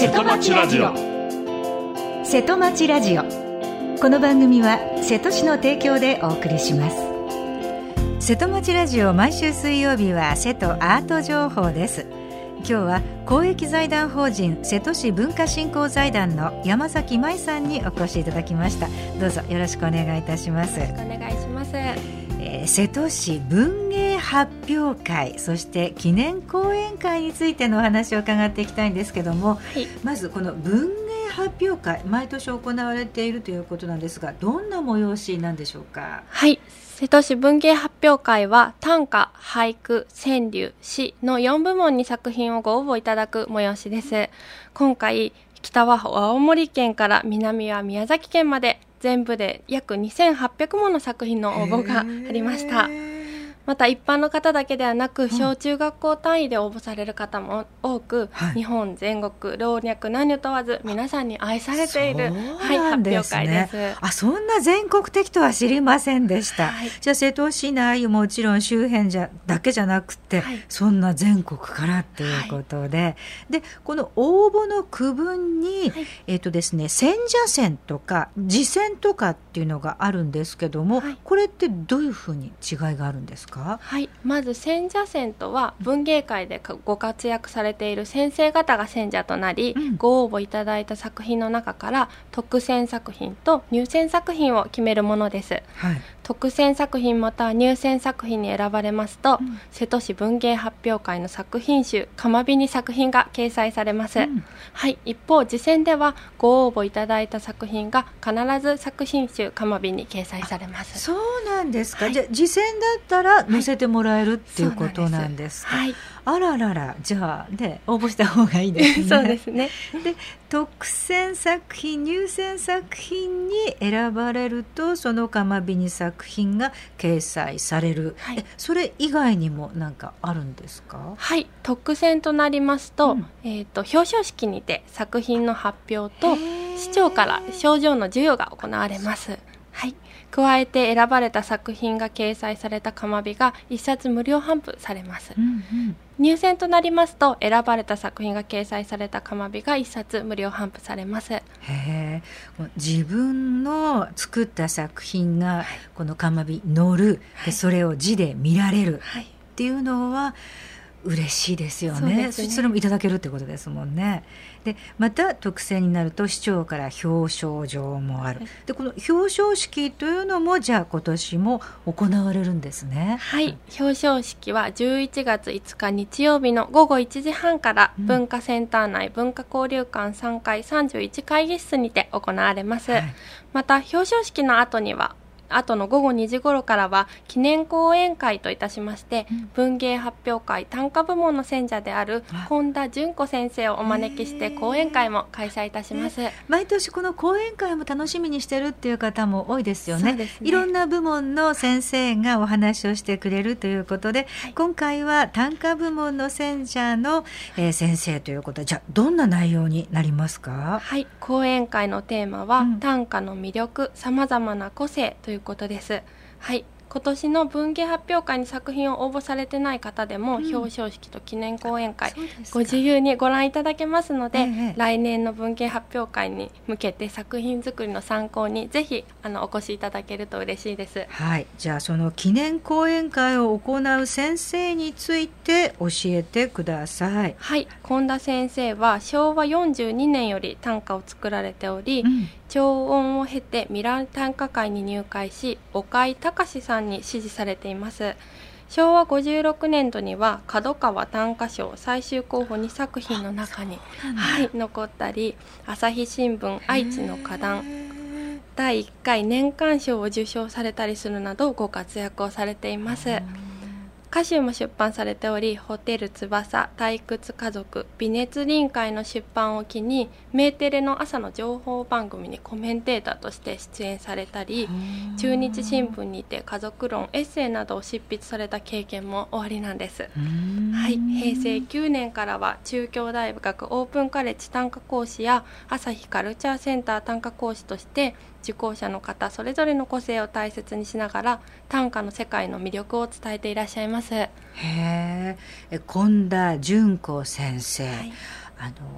瀬戸町ラジオ。 瀬戸町ラジオ。この番組は瀬戸市の提供でお送りします。瀬戸町ラジオ、毎週水曜日は瀬戸アート情報です。今日は公益財団法人瀬戸市文化振興財団の山崎舞さんにお越しいただきました。どうぞよろしくお願いいたします。 よろしくお願いします。 瀬戸市文芸発表会、そして記念講演会についてのお話を伺っていきたいんですけども、はい、まずこの文芸発表会、毎年行われているということなんですが、どんな催しなんでしょうか？ はい、瀬戸市文芸発表会は短歌、俳句、川柳、詩の4部門に作品をご応募いただく催しです。今回北は青森県から南は宮崎県まで全部で約2800もの作品の応募がありました。また一般の方だけではなく、小中学校単位で応募される方も多く、日本全国老若男女問わず皆さんに愛されている、発表会です。 そんな全国的とは知りませんでした。じゃあ瀬戸市内もちろん周辺だけじゃなくて、そんな全国からということで、でこの応募の区分に、ですね、選者選とか次選とかっていうのがあるんですけども、これってどういうふうに違いがあるんですか？ はい、まず選者選とは文芸会でご活躍されている先生方が選者となり、ご応募いただいた作品の中から特選作品と入選作品を決めるものです。特選作品または入選作品に選ばれますと、瀬戸市文芸発表会の作品集釜火に作品が掲載されます。一方次選ではご応募いただいた作品が必ず作品集釜火に掲載されます。 そうなんですか。じゃあ次選だったら載せてもらえるっていうことなんですか？あららら、じゃあね、応募した方がいいですね。 そうですね。 で特選作品、入選作品に選ばれるとその釜火に作品が掲載される、それ以外にも何かあるんですか？はい、 特選となりますと、表彰式にて作品の発表と市長から賞状の授与が行われます。加えて選ばれた作品が掲載された釜火が1冊無料頒布されます。入選となりますと選ばれた作品が掲載された釜火が1冊無料頒布されます。 自分の作った作品がこの釜火載る、でそれを字で見られるっていうのは嬉しいですよね。それもいただけるってことですもんね。でまた特選になると市長から表彰状もある。でこの表彰式というのもじゃあ今年も行われるんですね。 表彰式は11月5日日曜日の午後1時半から文化センター内文化交流館3階31会議室にて行われます。また表彰式の後の午後2時頃からは記念講演会といたしまして、文芸発表会短歌部門の選者である本田純子先生をお招きして講演会も開催いたします。 毎年この講演会も楽しみにしてるっていう方も多いですよね。いろんな部門の先生がお話をしてくれるということで、今回は短歌部門の選者の、先生ということで、じゃあどんな内容になりますか？ 講演会のテーマは、短歌の魅力、さまざまな個性ということです。今年の文芸発表会に作品を応募されてない方でも、表彰式と記念講演会ご自由にご覧いただけますので、来年の文芸発表会に向けて作品作りの参考にぜひお越しいただけると嬉しいです。 じゃあその記念講演会を行う先生について教えてください。 本田先生は昭和42年より短歌を作られており、長音を経て未来短歌会に入会し、岡井隆さんに支持されています。昭和56年度には角川短歌賞最終候補2作品の中に、残ったり、朝日新聞愛知の花壇第1回年間賞を受賞されたりするなどご活躍をされています。歌集も出版されており、ホテル翼、退屈家族、美熱臨会の出版を機にメーテレの朝の情報番組にコメンテーターとして出演されたり、中日新聞にて家族論、エッセイなどを執筆された経験もおありなんです。平成9年からは中京大学オープンカレッジ短歌講師や朝日カルチャーセンター短歌講師として受講者の方それぞれの個性を大切にしながら短歌の世界の魅力を伝えていらっしゃいます。 本田純子先生、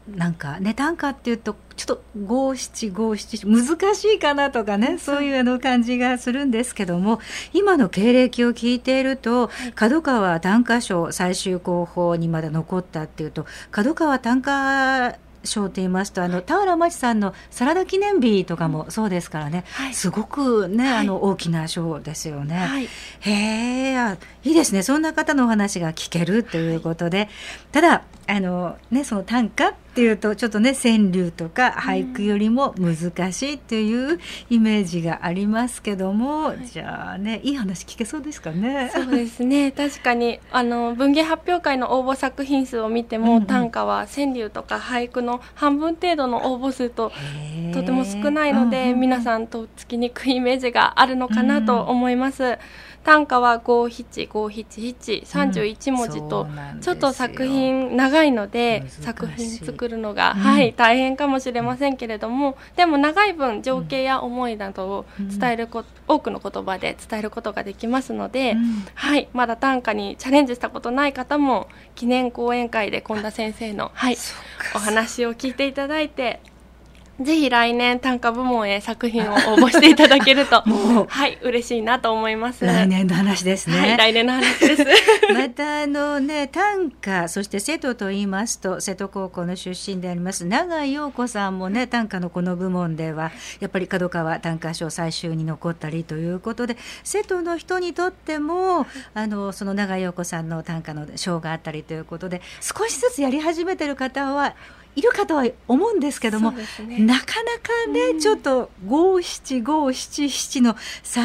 なんかね、短歌っていうとちょっと五七五七難しいかなとかね、そういう感じがするんですけども、今の経歴を聞いていると、角川短歌賞最終候補にまだ残ったっていうと、角川短歌賞と言いますと、田原町さんのサラダ記念日とかもそうですからね、すごくね、大きな賞ですよね。へえ、いいですね。そんな方のお話が聞けるということで、ただその短歌っていうとちょっとね、川柳とか俳句よりも難しいというイメージがありますけども、じゃあね、いい話聞けそうですかね。 そうですね、確かに文芸発表会の応募作品数を見ても、短歌は川柳とか俳句の半分程度の応募数ととても少ないので、皆さんとっつきにくいイメージがあるのかなと思います。短歌は五七五七七31文字と、ちょっと作品長いので作品作るのが、大変かもしれませんけれども、でも長い分情景や思いなどを伝える多くの言葉で伝えることができますので、まだ短歌にチャレンジしたことない方も記念講演会で近田先生の、お話を聞いていただいて、ぜひ来年短歌部門へ作品を応募していただけると嬉しいなと思います。 来年の話ですね。 来年の話ですまた短歌、そして瀬戸と言いますと、瀬戸高校の出身であります永井陽子さんもね、短歌のこの部門ではやっぱり角川短歌賞最終に残ったりということで、瀬戸の人にとってもその永井陽子さんの短歌の賞があったりということで、少しずつやり始めてる方はいるかとは思うんですけども、なかなかね、ちょっと五七五七七の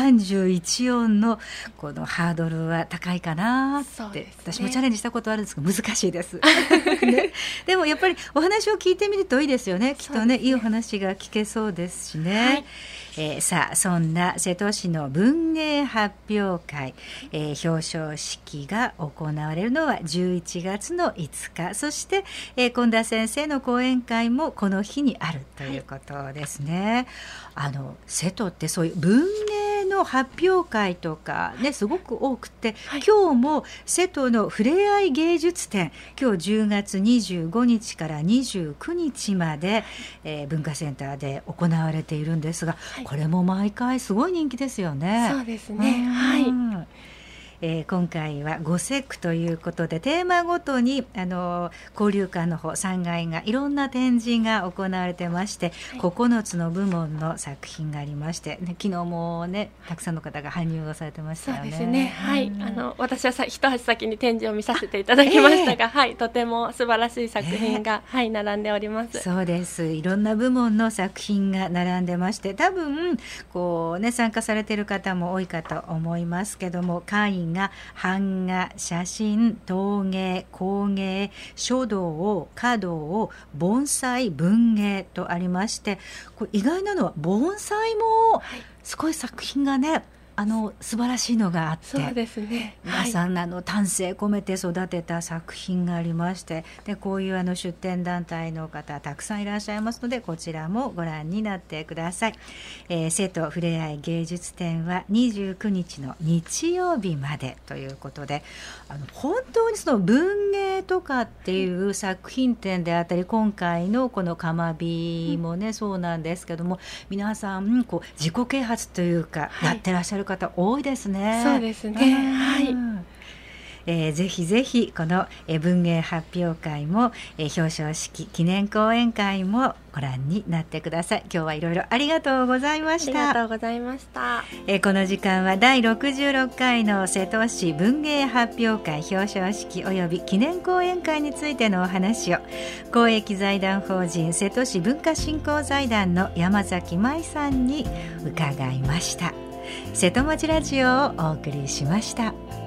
31音のこのハードルは高いかなって、私もチャレンジしたことあるんですが難しいです、ね、でもやっぱりお話を聞いてみるといいですよね。きっとね、いいお話が聞けそうですしね。さあ、そんな瀬戸市の文芸発表会、表彰式が行われるのは11月の5日、そして、近田先生の講演会もこの日にあるということですね。瀬戸ってそういう文芸の発表会とかね、すごく多くて、今日も瀬戸のふれあい芸術展、今日10月25日から29日まで、文化センターで行われているんですが、これも毎回すごい人気ですよね。 そうですね。 今回は5節句ということで、テーマごとに交流館の方3階がいろんな展示が行われてまして、9つの部門の作品がありまして、昨日もね、たくさんの方が搬入をされてましたよね。 そうですね、私は一足先に展示を見させていただきましたが、とても素晴らしい作品が、並んでおります。 そうです。いろんな部門の作品が並んでまして、多分参加されている方も多いかと思いますけども、会員が版画、写真、陶芸、工芸、書道、華道、盆栽、文芸とありまして、これ意外なのは盆栽もすごい作品がね、素晴らしいのがあって、 そうですね、 皆さん丹精込めて育てた作品がありまして、でこういう出展団体の方たくさんいらっしゃいますので、こちらもご覧になってください。瀬戸ふれあい芸術展は29日の日曜日までということで、本当にその文芸とかっていう作品展であったり、今回のこの釜火もね、そうなんですけども、皆さん自己啓発というか、やってらっしゃる方多いですね。 そうですね、 ぜひぜひこの文芸発表会も、表彰式記念講演会もご覧になってください。今日はいろいろありがとうございました。 ありがとうございました。 この時間は第66回の瀬戸市文芸発表会表彰式及び記念講演会についてのお話を、公益財団法人瀬戸市文化振興財団の山崎舞さんに伺いました。瀬戸町ラジオをお送りしました。